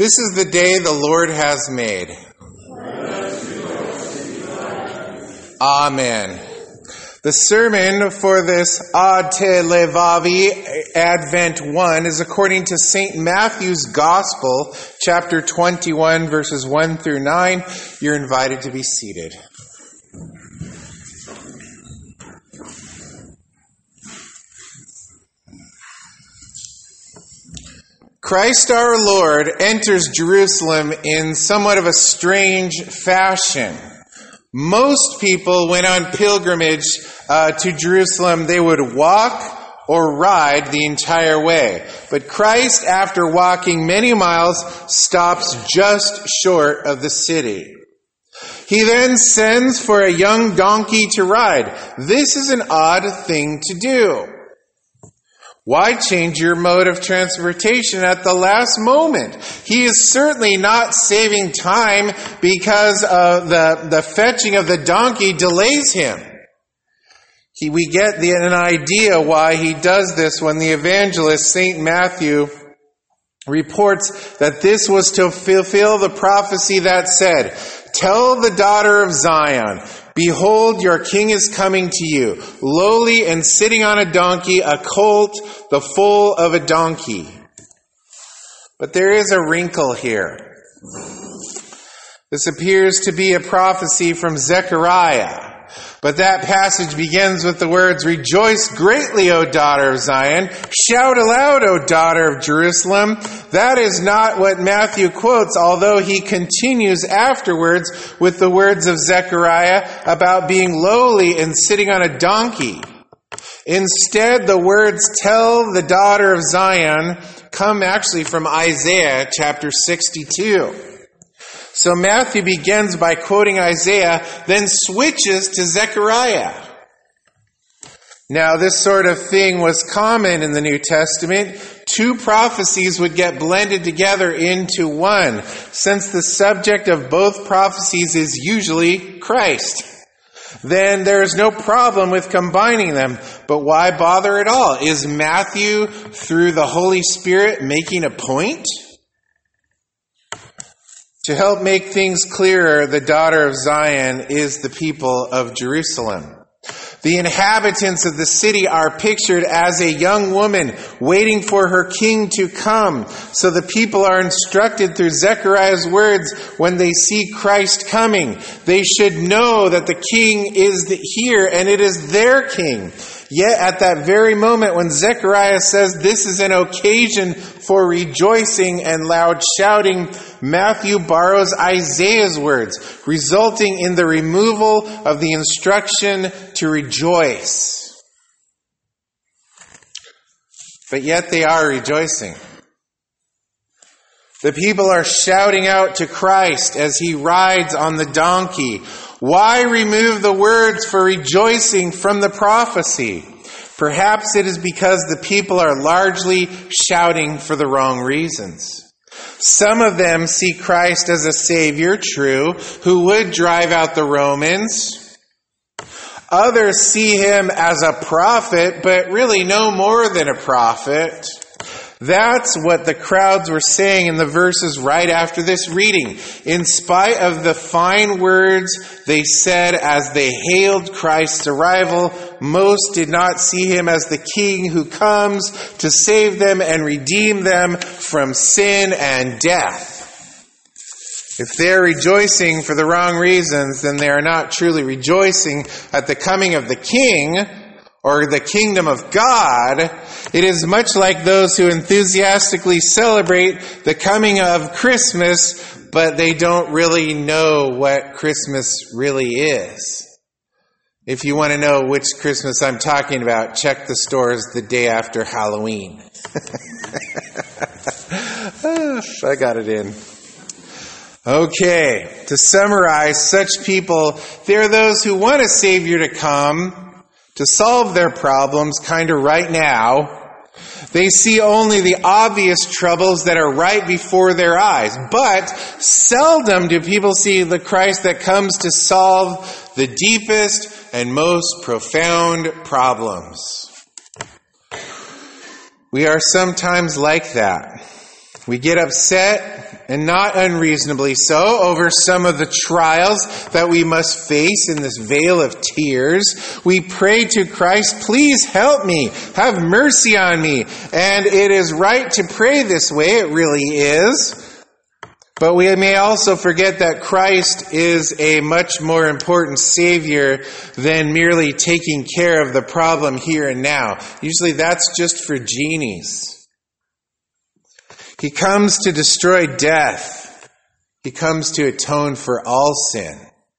This is the day the Lord has made. Amen. The sermon for this Ad Te Levavi Advent 1 is according to St. Matthew's Gospel, chapter 21, verses 1 through 9. You're invited to be seated. Christ our Lord enters Jerusalem in somewhat of a strange fashion. Most people, when on pilgrimage to Jerusalem, they would walk or ride the entire way. But Christ, after walking many miles, stops just short of the city. He then sends for a young donkey to ride. This is an odd thing to do. Why change your mode of transportation at the last moment? He is certainly not saving time because the fetching of the donkey delays him. We get an idea why he does this when the evangelist St. Matthew reports that this was to fulfill the prophecy that said, "Tell the daughter of Zion, behold, your king is coming to you, lowly and sitting on a donkey, a colt, the foal of a donkey." But there is a wrinkle here. This appears to be a prophecy from Zechariah. But that passage begins with the words, "Rejoice greatly, O daughter of Zion. Shout aloud, O daughter of Jerusalem." That is not what Matthew quotes, although he continues afterwards with the words of Zechariah about being lowly and sitting on a donkey. Instead, the words, "Tell the daughter of Zion," come actually from Isaiah chapter 62. So Matthew begins by quoting Isaiah, then switches to Zechariah. Now, this sort of thing was common in the New Testament. Two prophecies would get blended together into one, since the subject of both prophecies is usually Christ. Then there is no problem with combining them. But why bother at all? Is Matthew, through the Holy Spirit, making a point? To help make things clearer, the daughter of Zion is the people of Jerusalem. The inhabitants of the city are pictured as a young woman waiting for her king to come. So the people are instructed through Zechariah's words when they see Christ coming. They should know that the king is here and it is their king. Yet at that very moment when Zechariah says this is an occasion for rejoicing and loud shouting, Matthew borrows Isaiah's words, resulting in the removal of the instruction to rejoice. But yet they are rejoicing. The people are shouting out to Christ as he rides on the donkey. Why remove the words for rejoicing from the prophecy? Perhaps it is because the people are largely shouting for the wrong reasons. Some of them see Christ as a savior, true, who would drive out the Romans. Others see him as a prophet, but really no more than a prophet. That's what the crowds were saying in the verses right after this reading. In spite of the fine words they said as they hailed Christ's arrival, most did not see him as the king who comes to save them and redeem them from sin and death. If they're rejoicing for the wrong reasons, then they are not truly rejoicing at the coming of the king or the kingdom of God. It is much like those who enthusiastically celebrate the coming of Christmas, but they don't really know what Christmas really is. If you want to know which Christmas I'm talking about, check the stores the day after Halloween. I got it in. Okay, to summarize, such people, they're those who want a Savior to come to solve their problems kind of right now. They see only the obvious troubles that are right before their eyes. But seldom do people see the Christ that comes to solve the deepest and most profound problems. We are sometimes like that. We get upset and not unreasonably so, over some of the trials that we must face in this vale of tears. We pray to Christ, please help me, have mercy on me. And it is right to pray this way, it really is. But we may also forget that Christ is a much more important Savior than merely taking care of the problem here and now. Usually that's just for genies. He comes to destroy death. He comes to atone for all sin.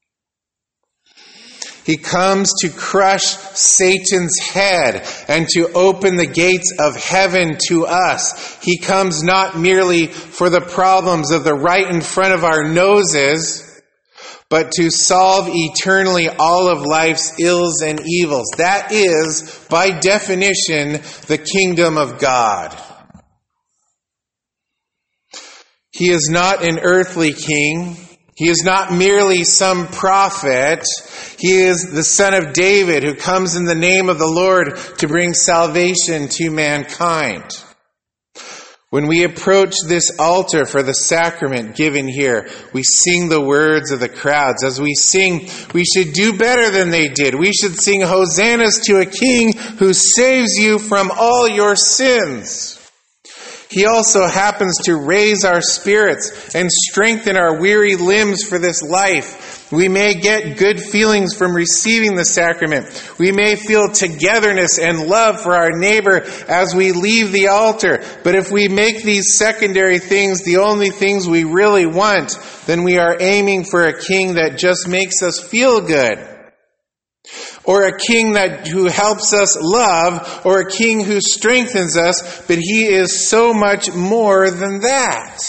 He comes to crush Satan's head and to open the gates of heaven to us. He comes not merely for the problems of the right in front of our noses, but to solve eternally all of life's ills and evils. That is, by definition, the kingdom of God. He is not an earthly king. He is not merely some prophet. He is the Son of David who comes in the name of the Lord to bring salvation to mankind. When we approach this altar for the sacrament given here, we sing the words of the crowds. As we sing, we should do better than they did. We should sing hosannas to a king who saves you from all your sins. He also happens to raise our spirits and strengthen our weary limbs for this life. We may get good feelings from receiving the sacrament. We may feel togetherness and love for our neighbor as we leave the altar. But if we make these secondary things the only things we really want, then we are aiming for a king that just makes us feel good. Or a king who helps us love, or a king who strengthens us, but he is so much more than that.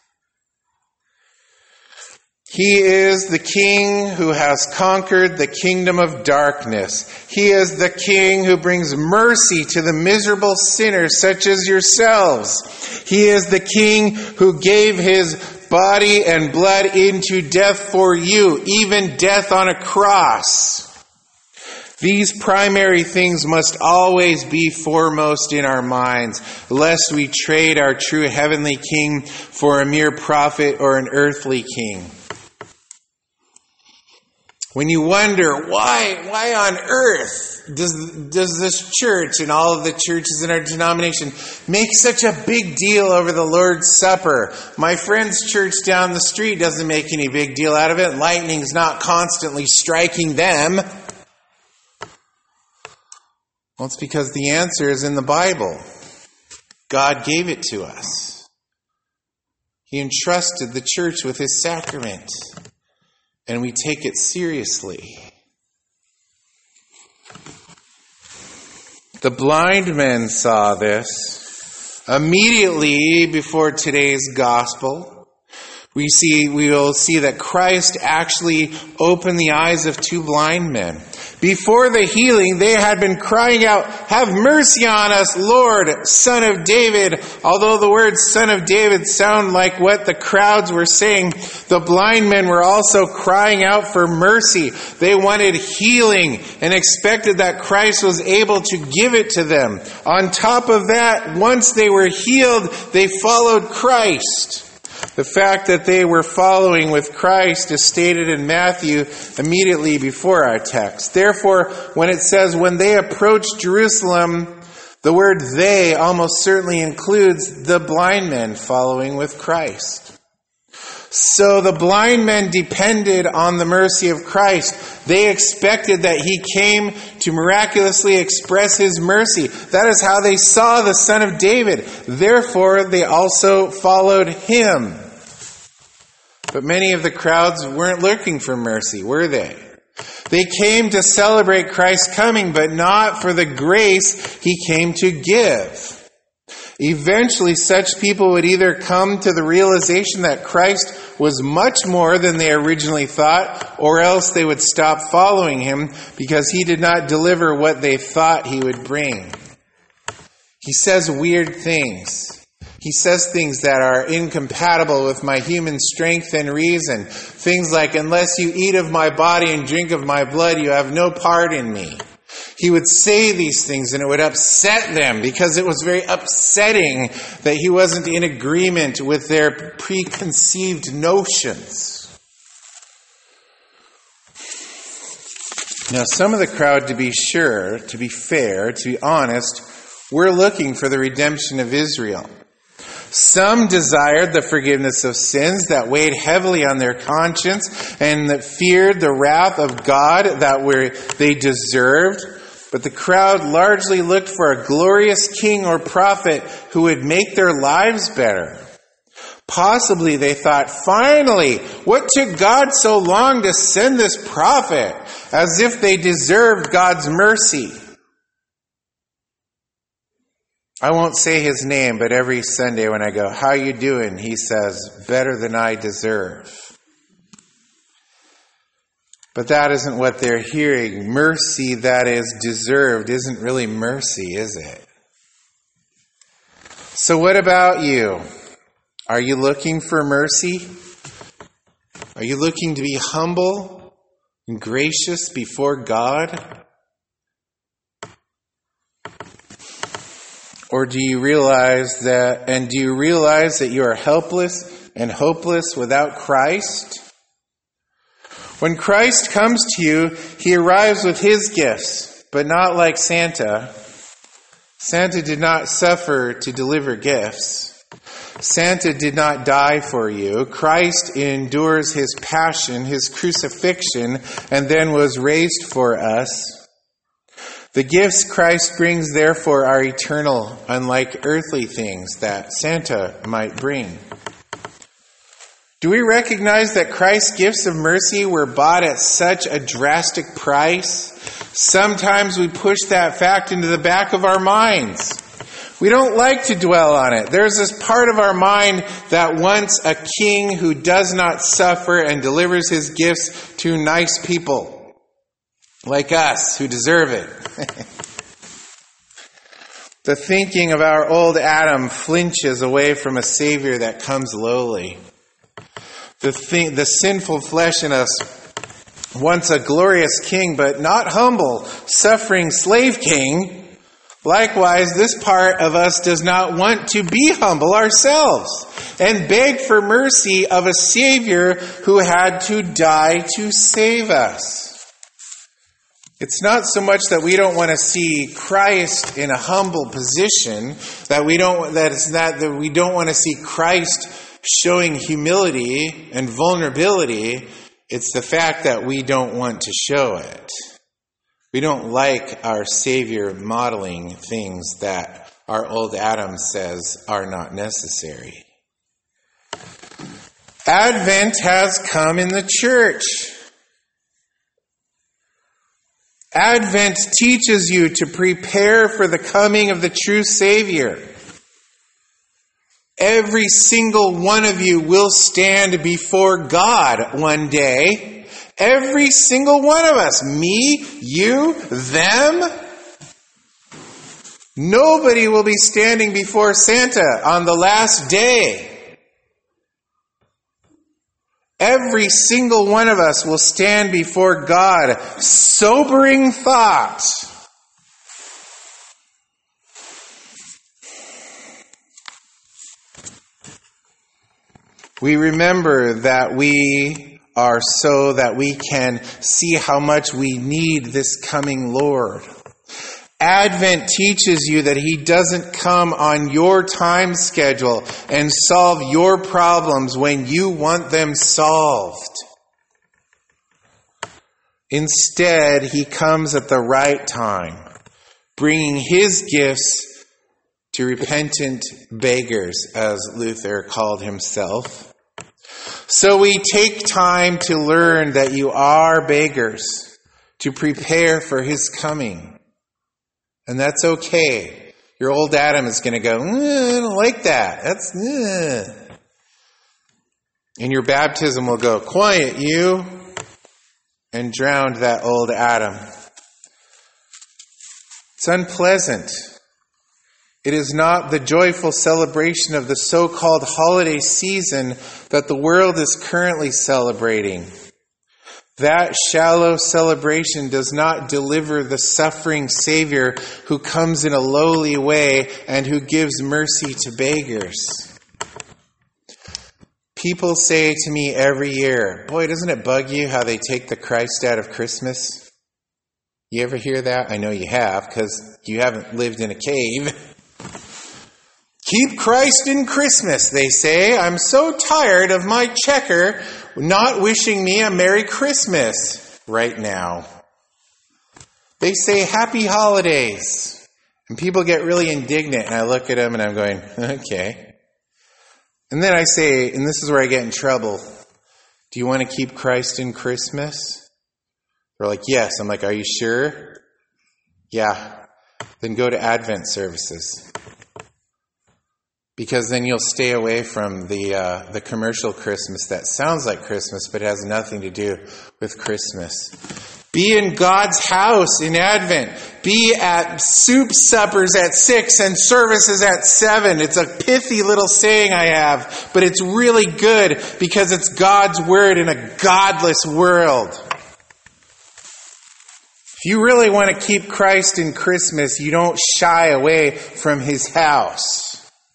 He is the king who has conquered the kingdom of darkness. He is the king who brings mercy to the miserable sinners such as yourselves. He is the king who gave his body and blood into death for you, even death on a cross. These primary things must always be foremost in our minds, lest we trade our true heavenly king for a mere prophet or an earthly king. When you wonder, why on earth does this church and all of the churches in our denomination make such a big deal over the Lord's Supper? My friend's church down the street doesn't make any big deal out of it. Lightning's not constantly striking them. Well, it's because the answer is in the Bible. God gave it to us. He entrusted the church with his sacrament, and we take it seriously. The blind men saw this immediately before today's gospel. We will see that Christ actually opened the eyes of two blind men. Before the healing, they had been crying out, "Have mercy on us, Lord, Son of David." Although the words Son of David sound like what the crowds were saying, the blind men were also crying out for mercy. They wanted healing and expected that Christ was able to give it to them. On top of that, once they were healed, they followed Christ. The fact that they were following with Christ is stated in Matthew immediately before our text. Therefore, when it says, when they approached Jerusalem, the word they almost certainly includes the blind men following with Christ. So the blind men depended on the mercy of Christ. They expected that he came to miraculously express his mercy. That is how they saw the Son of David. Therefore, they also followed him. But many of the crowds weren't looking for mercy, were they? They came to celebrate Christ's coming, but not for the grace he came to give. Eventually, such people would either come to the realization that Christ was much more than they originally thought, or else they would stop following him because he did not deliver what they thought he would bring. He says weird things. He says things that are incompatible with my human strength and reason. Things like, unless you eat of my body and drink of my blood, you have no part in me. He would say these things and it would upset them because it was very upsetting that he wasn't in agreement with their preconceived notions. Now, some of the crowd, to be sure, to be fair, to be honest, were looking for the redemption of Israel. Some desired the forgiveness of sins that weighed heavily on their conscience and that feared the wrath of God that they deserved. But the crowd largely looked for a glorious king or prophet who would make their lives better. Possibly they thought, finally, what took God so long to send this prophet? As if they deserved God's mercy. I won't say his name, but every Sunday when I go, how you doing? He says, better than I deserve. But that isn't what they're hearing. Mercy that is deserved isn't really mercy, is it? So what about you? Are you looking for mercy? Are you looking to be humble and gracious before God? Or do you realize that you are helpless and hopeless without Christ? When Christ comes to you, he arrives with his gifts, but not like Santa. Santa did not suffer to deliver gifts. Santa did not die for you. Christ endures his passion, his crucifixion, and then was raised for us. The gifts Christ brings, therefore, are eternal, unlike earthly things that Santa might bring. Do we recognize that Christ's gifts of mercy were bought at such a drastic price? Sometimes we push that fact into the back of our minds. We don't like to dwell on it. There's this part of our mind that wants a king who does not suffer and delivers his gifts to nice people like us who deserve it. The thinking of our old Adam flinches away from a Savior that comes lowly. The sinful flesh in us wants a glorious king, but not humble, suffering slave king. Likewise, this part of us does not want to be humble ourselves and beg for mercy of a Savior who had to die to save us. It's not so much that we don't want to see Christ in a humble position, that we don't want to see Christ showing humility and vulnerability. It's the fact that we don't want to show it. We don't like our Savior modeling things that our old Adam says are not necessary. Advent has come in the church. Advent teaches you to prepare for the coming of the true Savior. Every single one of you will stand before God one day. Every single one of us. Me, you, them. Nobody will be standing before Santa on the last day. Every single one of us will stand before God. Sobering thought. We remember that we are so that we can see how much we need this coming Lord. Advent teaches you that he doesn't come on your time schedule and solve your problems when you want them solved. Instead, he comes at the right time, bringing his gifts to repentant beggars, as Luther called himself. So we take time to learn that you are beggars, to prepare for his coming. And that's okay. Your old Adam is going to go, I don't like that. And your baptism will go, quiet you, and drown that old Adam. It's unpleasant. It is not the joyful celebration of the so-called holiday season that the world is currently celebrating. That shallow celebration does not deliver the suffering Savior who comes in a lowly way and who gives mercy to beggars. People say to me every year, boy, doesn't it bug you how they take the Christ out of Christmas? You ever hear that? I know you have, because you haven't lived in a cave. Keep Christ in Christmas, they say. I'm so tired of my checker not wishing me a Merry Christmas right now. They say Happy Holidays. And people get really indignant, and I look at them and I'm going, okay. And then I say, and this is where I get in trouble, do you want to keep Christ in Christmas? They're like, yes. I'm like, are you sure? Yeah. Then go to Advent services. Because then you'll stay away from the commercial Christmas that sounds like Christmas but has nothing to do with Christmas. Be in God's house in Advent. Be at soup suppers at 6 and services at 7. It's a pithy little saying I have, but it's really good because it's God's word in a godless world. If you really want to keep Christ in Christmas, you don't shy away from his house.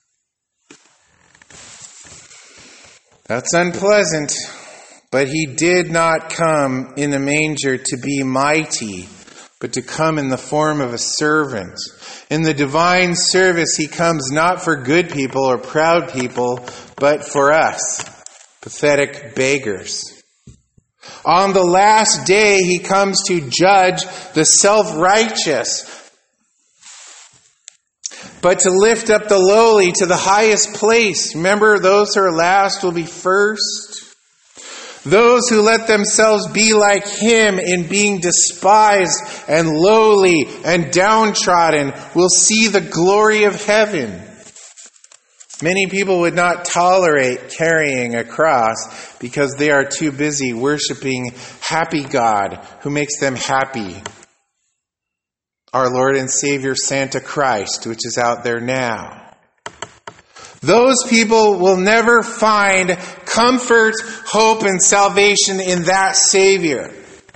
That's unpleasant, but he did not come in a manger to be mighty, but to come in the form of a servant. In the divine service, he comes not for good people or proud people, but for us, pathetic beggars. On the last day, he comes to judge the self-righteous, but to lift up the lowly to the highest place. Remember, those who are last will be first. Those who let themselves be like him in being despised and lowly and downtrodden will see the glory of heaven. Many people would not tolerate carrying a cross because they are too busy worshiping happy God who makes them happy. Our Lord and Savior Santa Christ, which is out there now. Those people will never find comfort, hope, and salvation in that Savior.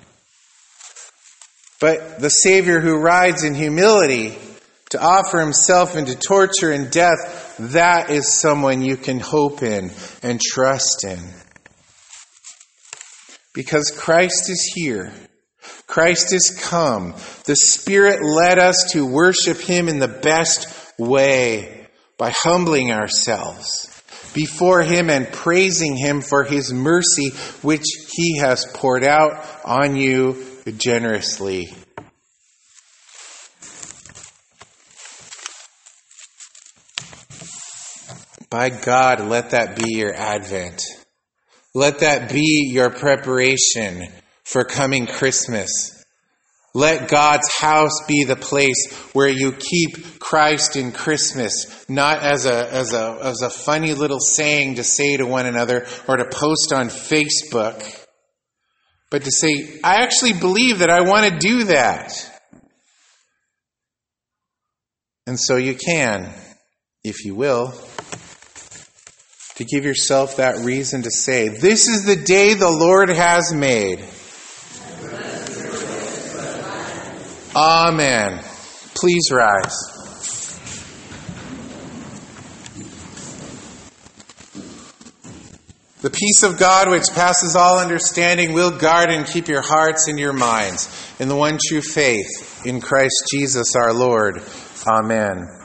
But the Savior who rides in humility to offer himself into torture and death, that is someone you can hope in and trust in. Because Christ is here. Christ is come. The Spirit led us to worship him in the best way by humbling ourselves before him and praising him for his mercy, which he has poured out on you generously. By God, let that be your Advent. Let that be your preparation for coming Christmas. Let God's house be the place where you keep Christ in Christmas, not as a funny little saying to say to one another or to post on Facebook, but to say, I actually believe that I want to do that. And so you can, if you will, to give yourself that reason to say, this is the day the Lord has made. Amen. Please rise. The peace of God, which passes all understanding, will guard and keep your hearts and your minds in the one true faith in Christ Jesus our Lord. Amen.